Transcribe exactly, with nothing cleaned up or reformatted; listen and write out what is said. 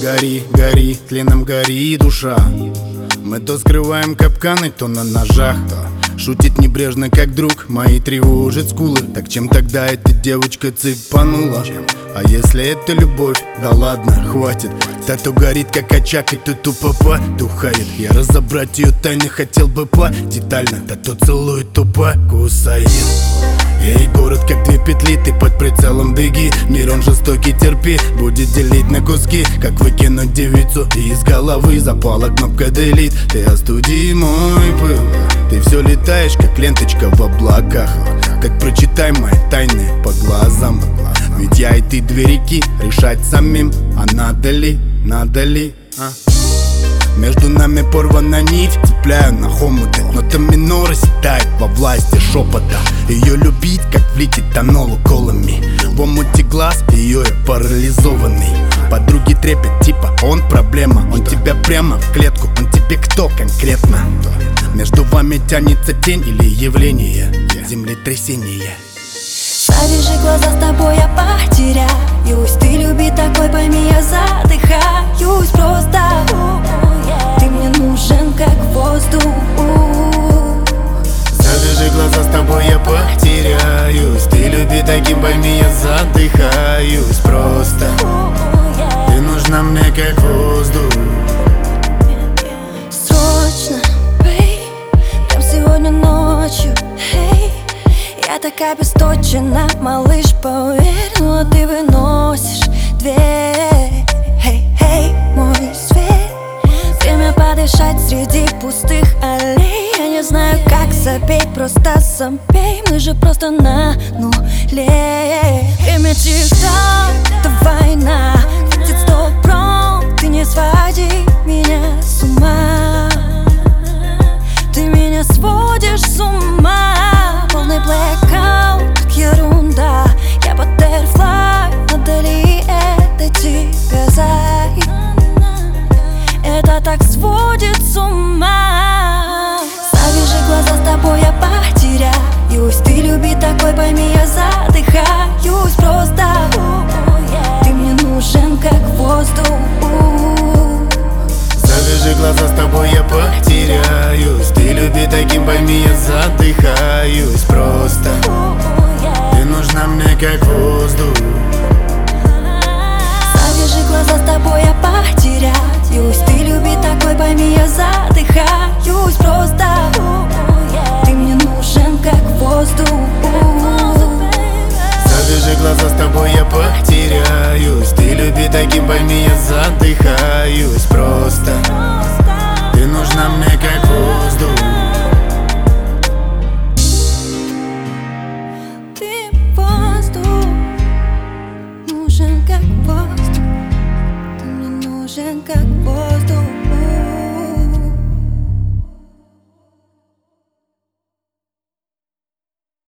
Гори, гори, тленом гори, душа. Мы то скрываем капканы, то на ножах. Шутит небрежно, как друг, мои тревожит скулы. Так чем тогда эта девочка цепанула? А если это любовь? Да ладно, хватит. Та то горит, как очаг, и то тупо потухает. Я разобрать ее тайны хотел бы по-детально. Та то целует, то покусает. Эй, город как две петли, ты под прицелом беги. Мир он жестокий, терпи, будет делить на куски. Как выкинуть девицу из головы, запала кнопка delete. Ты остуди мой пыл, ты все летаешь, как ленточка в облаках. Так прочитай мои тайны по глазам. Ведь я и ты две реки, решать самим. А надо ли, надо ли, а? Между нами порвана нить, цепляю на хомуты. Нота минора седает во власти шепота. Ее любить, как влить этанол уколами. В омуте глаз ее я парализованный. Подруги трепет, типа он проблема. Он тебя прямо в клетку, он тебе кто конкретно? Между вами тянется тень или явление землетрясения. Завяжи глаза, с тобой я потеряюсь. Ты люби такой, пойми, я задыхаюсь просто. Ты мне нужен, как воздух. Завяжи глаза, с тобой я потеряюсь. Ты люби таким, пойми, я задыхаюсь просто. Ты нужна мне, как воздух. Срочно, бей, прям сегодня ночью, эй. Я так обесточена, малыш, поверь, но ты выносишь дверь. Эй, эй, мой свет. Время подышать среди пустых аллей. Я не знаю, как запеть, просто забей. Мы же просто на нуле. Время тик-так, это война. Хватит стоп-пром, ты не своди меня с ума. Ты меня сводишь с ума. Полный блэкаут, как ерунда. Я баттерфлай, надо ли это тебя зай? Это так сводит с ума. Завяжи глаза, с тобой я потеряюсь. Ты люби такой, пойми, я задыхаюсь просто. Ты мне нужен, как воздух. Завяжи глаза, с тобой я потеряюсь. Ты люби таким, пойми, я задыхаюсь просто. Ты нужна мне, как воздух. Завяжи глаза, с тобой я потеряюсь. Ты люби такой, пойми, я задыхаюсь просто. Ты мне нужен, как воздух. Завяжи глаза, с тобой я потеряюсь. Ты люби таким, пойми, я задыхаюсь просто. Ты нужна мне, как воздух. Ты воздух, нужен, как воздух. Ты мне нужен, как